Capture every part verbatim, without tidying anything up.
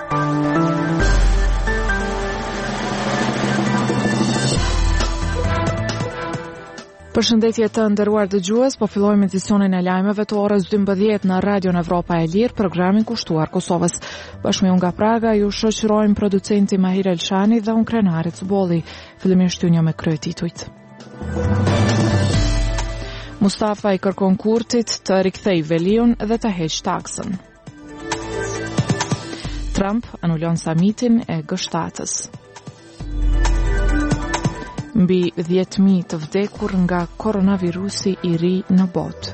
Përshëndetje të nderuar dëgjues, po fillojmë edicionin e lajmeve të orës dymbëdhjetë në Radion Evropa e Lirë, programin kushtuar Kosovës. Bashkë me unë nga Praga ju shoqërojmë producenti Mahir Elshani dhe unë krenari Cbolli. Fillimisht ju një me kryetitujt. Mustafa i kërkon Kurtit të rikthej Veliun dhe të heq taksën. Trump anulon samitin e G shtatës. Mbi dhjetë mijë të vdekur nga koronavirusi i ri në botë.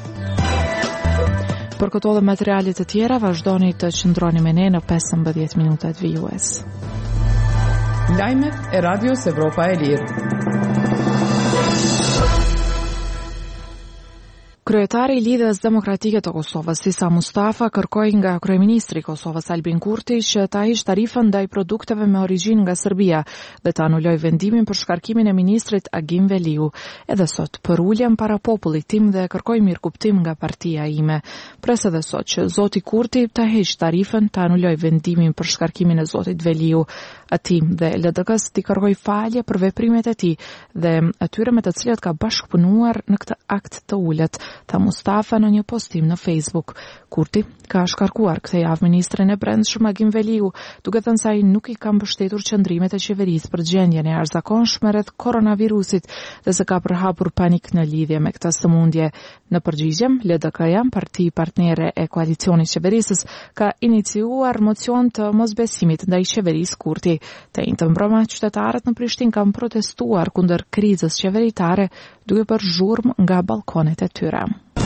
Për këto dhe materialet të tjera, vazhdoni të qëndroni me ne në pesëmbëdhjetë minutat vijues. Lajmet e Radios Evropa e Lirë. Kryetari i Lidhjes Demokratike të Kosovës, Isa Mustafa, kërkoi nga kryeministri i Kosovës Albin Kurti që ta hiqë tarifën ndaj produkteve me origjinë nga Serbia dhe të anulojë vendimin për shkarkimin e ministrit Agim Veliu. Edhe sot për uljen para popullit tim dhe kërkoi mirëkuptim nga partia ime. Pres edhe sot që zoti Kurti ta heqë tarifën, të anulojë vendimin për shkarkimin e zotit Veliu. Ati dhe L D K-s t'i kërkoi falje për veprimet e tij dhe atyre me të cilët ka bashkëpunuar në këtë akt të ulët, tha Mustafa në një postim në Facebook. Kurti ka shkarkuar këtë javë ministrin e brendshëm Agim Veliu, duke thënë se ai nuk i ka mbështetur qëndrimet e qeverisë për gjendjen e arzakonshme rreth koronavirusit dhe se ka përhapur panik në lidhje me këtë sëmundje. Në përgjigje, L D K-ja, parti partnere e koalicionit qeverisës, ka iniciuar mocion të mosbesimit ndaj qeverisë Kurti. Të njëjtën mbrëmë, qytetarët në Prishtinë kanë protestuar kundër krizës qeveritare duke bërë zhurmë nga balkonet e tyre.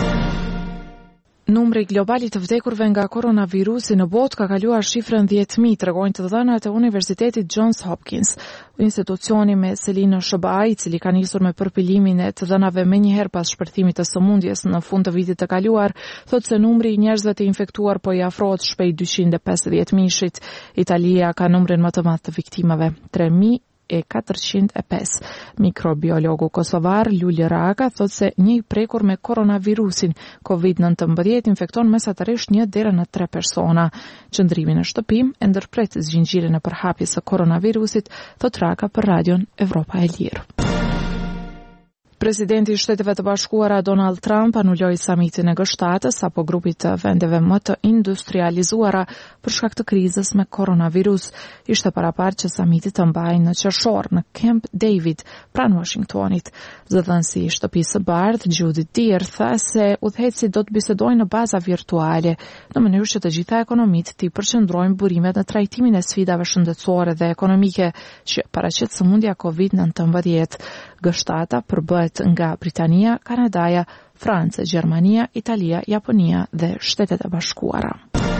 Numri global i të vdekurve nga koronavirusi në botë ka kaluar shifrën dhjetë mijë, tregojnë të dhënat e Universitetit Johns Hopkins. Institucioni me selinë Sh B A, i cili ka nisur me përpilimin e të dhënave menjëherë pas shpërthimit të sëmundjes në fund të vitit të kaluar, thotë se numri i njerëzve të infektuar po i afrohet shpejt dyqind e pesëdhjetë mijëshit. Italia ka numrin më të madh të viktimave, tre mijë e katërqind e pesë. Mikrobiologu kosovar Luli Raka thotë se një i prekur me koronavirusin covid nëntëmbëdhjetë infekton mesatërisht një deri në tre persona. Qëndrimi në shtëpi e ndërpret zgjingjiren e përhapjes së koronavirusit, thotë Raka për Radion Evropa e Lirë. Presidenti i Shteteve të Bashkuara Donald Trump anuloi samitin e G shtatës apo grupit të vendeve më të industrializuara për shkak të krizës me koronavirus. Ishte paraparë që samiti të mbahej në qershor në Camp David, pranë Washingtonit. Zëdhënësi i Shtëpisë së Bardhë, Judith Deer, tha se udhëheqësit do të bisedojnë në baza virtuale, në mënyrë që të gjitha ekonomitë të përqendrojnë burimet në trajtimin e sfidave shëndetësore dhe ekonomike që paraqet sëmundja covid nëntëmbëdhjetë. G shtata përbëhet nga Britania, Kanadaja, Franca, Gjermania, Italia, Japonia dhe Shtetet e Bashkuara.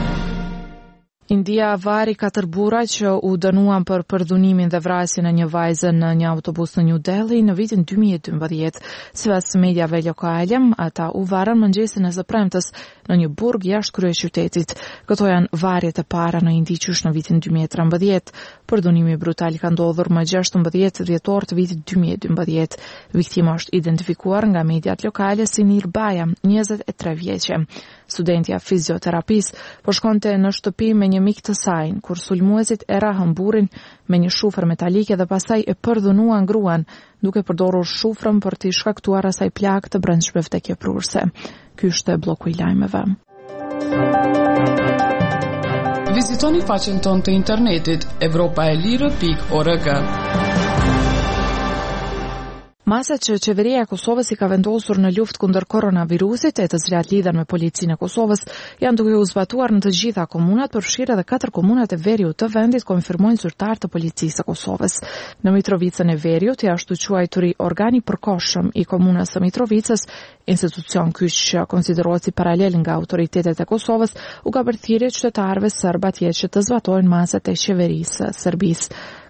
India vari katër burra që u dënuan për përdhunimin dhe vrasjen e një vajze në një autobus në New Delhi në vitin dy mijë e dymbëdhjetë. Sipas mediave lokale, ata u varën mëngjesin e së premtes në një burg jashtë kryeqytetit. Këto janë varjet e para në Indi qysh në vitin dy mijë e trembëdhjetë. Përdhunimi brutal ka ndodhur më gjashtëmbëdhjetë dhjetor të vitit dy mijë e dymbëdhjetë. Viktima është identifikuar nga mediat lokale si Nirbaja, njëzet e tre vjeçe. Studentja fizioterapisë po shkonte në shtëpi me një mik të saj, kur sulmuesit e rahën burrin me një shufër metalike dhe pastaj e përdhunuan gruan, duke përdorur shufrën për t'i shkaktuar asaj plagë të brendshme vdekjeprurse. Ky është bloku i lajmeve. Vizitoni faqen tonë të internetit evropa e lirë pikë org. Masat që qeveria e Kosovës i ka vendosur në luftë kundër koronavirusit, e të cilat lidhen me policinë e Kosovës, janë duke u zbatuar në të gjitha komunat, përfshirë edhe katër komunat e Veriut të vendit, konfirmojnë zyrtar të policisë së Kosovës. Në Mitrovicën e Veriut, jashtu quajturi organi përkohshëm i komunës së Mitrovicës, institucion ky që konsiderohet si paralel nga autoritetet e Kosovës, u ka bërë thirrje qytetarëve serb atje që të zbatojnë masat e qeverisë së Serbisë.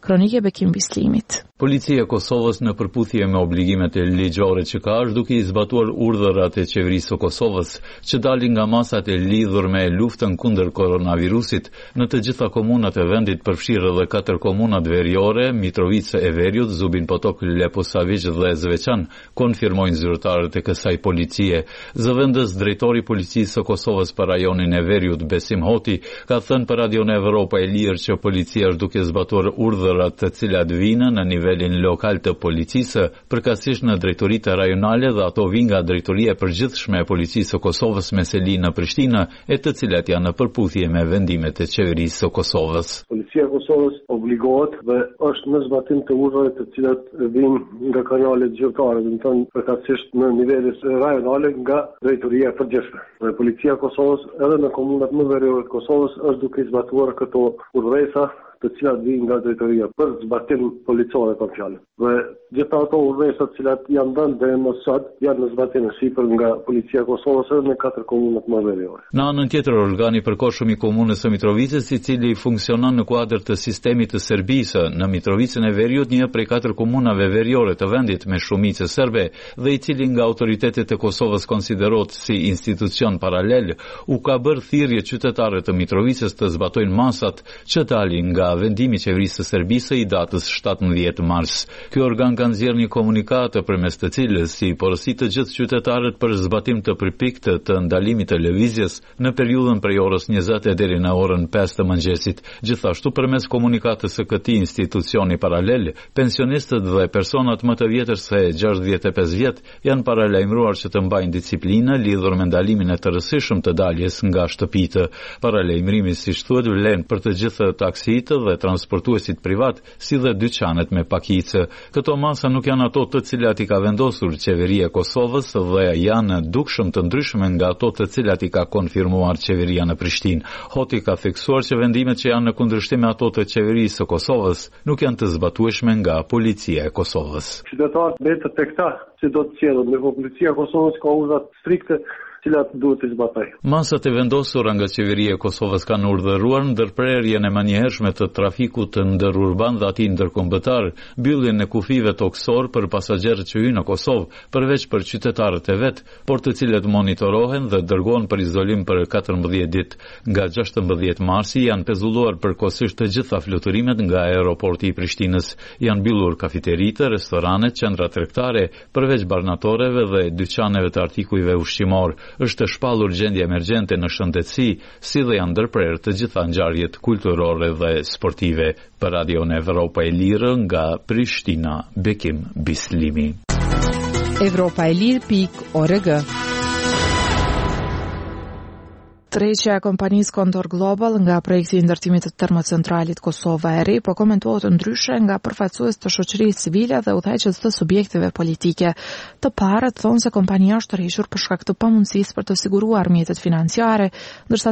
Kronike Bekim Bislimit. Policia e Kosovës në përputhje me obligimet e ligjore që ka është duke i zbatuar urdhërat e qeverisë së Kosovës që dalin nga masat e lidhur me luftën kundër koronavirusit në të gjitha komunat e vendit, përfshirë edhe katër komunat veriore, Mitrovica e Veriut, Zubin Potok, Leposavić dhe Zveçan, konfirmojnë zyrtarët e kësaj policie. Zëvendës drejtori policisë së Kosovës për rajonin e Veriut, Besim Hoti, ka thënë për Radion Evropa e Lirë që policia është duke zbatuar urdhërat të cilat vinë në nivel nivelin lokal të policisë, përkatësisht në drejtoritë rajonale dhe ato vijnë nga drejtoria e përgjithshme e policisë së Kosovës me seli në Prishtinë, e të cilat janë në përputhje me vendimet e qeverisë së Kosovës. Policia e Kosovës obligohet dhe është në zbatim të urdhave të cilat vijnë nga kanalet zyrtare, do të thonë përkatësisht në nivelet rajonale nga drejtoria e përgjithshme. Dhe policia e Kosovës edhe në komunat më veriore të Kosovës është duke zbatuar këto urdhësa të cilat vijnë nga drejtoria për zbatim policore të fjalë. Dhe gjitha ato urdhësa të cilat janë dhënë deri më sot janë në zbatim sipër nga policia e Kosovës edhe në katër komunat më veriore. Në anën tjetër, organi përkohshëm i komunës së Mitrovicës, i cili funksionon në kuadër të sistemit të Serbisë në Mitrovicën e Veriut, një prej katër komunave veriore të vendit me shumicë serbe dhe i cili nga autoritetet e Kosovës konsiderohet si institucion paralel, u ka bërë thirrje qytetarëve të Mitrovicës të zbatojnë masat që dalin nga vendimi i qeverisë së Serbisë i datës shtatëmbëdhjetë mars. Ky organ ka nxjerrë një komunikat përmes të cilës si porosit të gjithë qytetarët për zbatim të përpiktë të ndalimit të lëvizjes në periudhën prej orës njëzet deri në orën pesë të mëngjesit. Gjithashtu përmes komunikatës së këtij institucioni paralel, pensionistët dhe personat më të vjetër se gjashtëdhjetë e pesë vjet janë paralajmëruar që të mbajnë disiplinë lidhur me ndalimin e të rëndësishëm të daljes nga shtëpitë. Paralajmërimi, siç thuhet, vlen për të gjithë taksitë dhe transportuesit privat, si dhe dyqanet me pakicë. Këto masa nuk janë ato të cilat i ka vendosur qeveria e Kosovës dhe janë dukshëm të ndryshme nga ato të cilat i ka konfirmuar qeveria në Prishtinë. Hoti ka theksuar që vendimet që janë në kundërshtim me ato të qeverisë së Kosovës nuk janë të zbatueshme nga policia e Kosovës. Qytetarët betë tek ta që do të qelën, me policia e Kosovës ka urdhra strikte cilat duhet të zbatojë. Masat e vendosura nga qeveria e Kosovës kanë urdhëruar ndërprerjen e menjëhershme të trafikut të ndërurban dhe atij ndërkombëtar, mbylljen e kufive toksor për pasagerët që hyjnë në Kosovë, përveç për qytetarët e vet, por të cilët monitorohen dhe dërgohen për izolim për katërmbëdhjetë ditë. Nga gjashtëmbëdhjetë marsi janë pezulluar përkohësisht të gjitha fluturimet nga aeroporti i Prishtinës. Janë mbyllur kafeteritë, restoranet, qendra tregtare, përveç barnatoreve dhe dyqaneve të artikujve ushqimor. Është shpallur gjendje emergjente në shëndetësi, si dhe janë ndërprerë të gjitha ngjarjet kulturore dhe sportive. Për Radion Evropa e Lirë nga Prishtina, Bekim Bislimi. Evropa e Lirë pikë org. Tërheqja e kompanisë Condor Global nga projekti i ndërtimit të termocentralit Kosova e Re po komentohet ndryshe nga përfaqësues të shoqërisë civile dhe udhëheqës të subjekteve politike. Të parët thonë se kompania është tërhequr për shkak të pamundësisë për të siguruar mjetet financiare, ndërsa